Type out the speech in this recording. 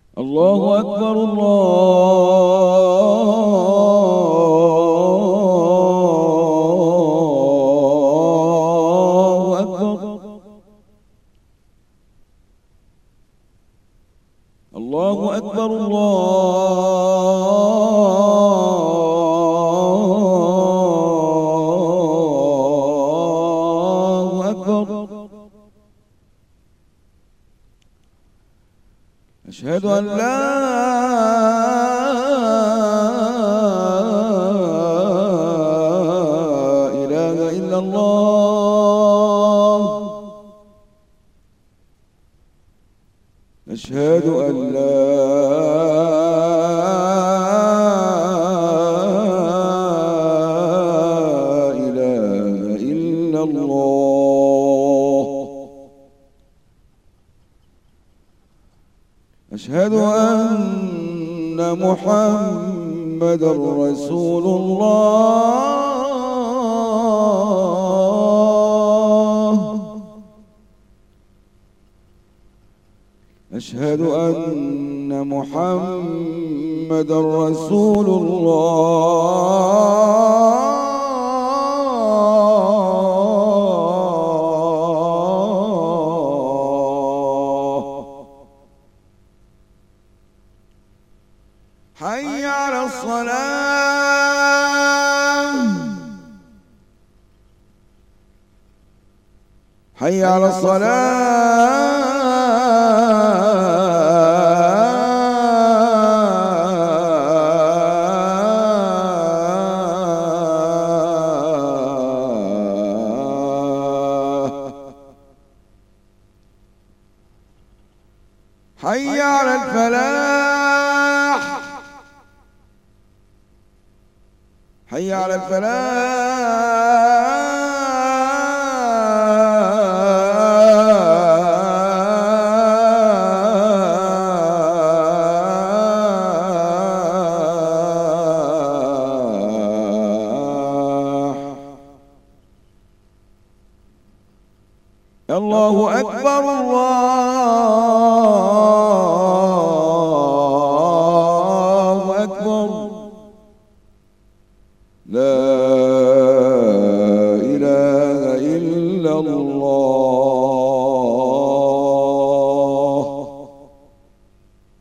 الله أكبر الله أكبر. الله أكبر الله أكبر. أشهد أن لا إله إلا الله. أشهد أن لا إله إلا الله. أشهد أن محمدًا رسول الله. أشهد أن محمدًا رسول الله. حي على الصلاة. حي على الصلاة. حي على الفلاح. حي على الفلاح. الله أكبر الله أكبر. لا إله إلا الله.